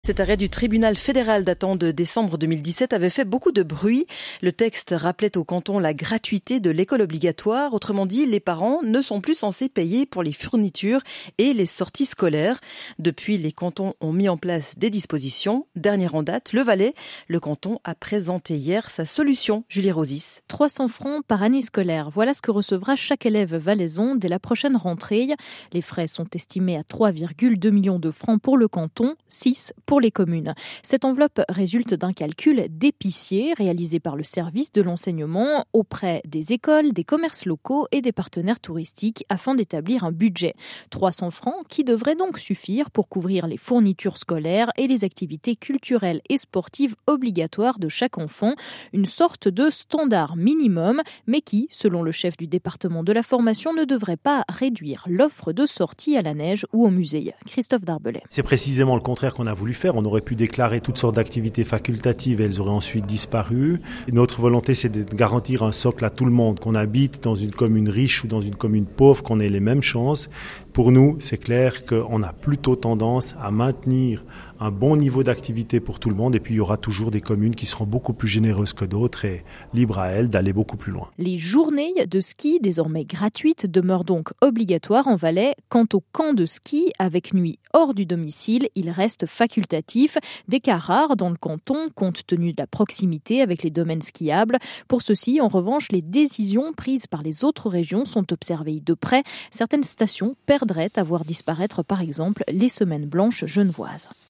Cet arrêt du tribunal fédéral datant de décembre 2017 avait fait beaucoup de bruit. Le texte rappelait au canton la gratuité de l'école obligatoire. Autrement dit, les parents ne sont plus censés payer pour les fournitures et les sorties scolaires. Depuis, les cantons ont mis en place des dispositions. Dernière en date, le Valais. Le canton a présenté hier sa solution. Julie Rosis. 300 francs par année scolaire. Voilà ce que recevra chaque élève valaisan dès la prochaine rentrée. Les frais sont estimés à 3,2 millions de francs pour le canton, 6 pour les communes. Cette enveloppe résulte d'un calcul d'épicier réalisé par le service de l'enseignement auprès des écoles, des commerces locaux et des partenaires touristiques afin d'établir un budget. 300 francs qui devraient donc suffire pour couvrir les fournitures scolaires et les activités culturelles et sportives obligatoires de chaque enfant. Une sorte de standard minimum, mais qui, selon le chef du département de la formation, ne devrait pas réduire l'offre de sortie à la neige ou au musée. Christophe Darbelay. C'est précisément le contraire qu'on a voulu faire. On aurait pu déclarer toutes sortes d'activités facultatives et elles auraient ensuite disparu. Et notre volonté, c'est de garantir un socle à tout le monde, qu'on habite dans une commune riche ou dans une commune pauvre, qu'on ait les mêmes chances. Pour nous, c'est clair qu'on a plutôt tendance à maintenir un bon niveau d'activité pour tout le monde et puis il y aura toujours des communes qui seront beaucoup plus généreuses que d'autres et libres à elles d'aller beaucoup plus loin. Les journées de ski, désormais gratuites, demeurent donc obligatoires en Valais. Quant au camp de ski, avec nuit hors du domicile, il reste facultatif. Des cas rares dans le canton, compte tenu de la proximité avec les domaines skiables. Pour ceci, en revanche, les décisions prises par les autres régions sont observées de près. Certaines stations perdraient à voir disparaître, par exemple, les semaines blanches genevoises.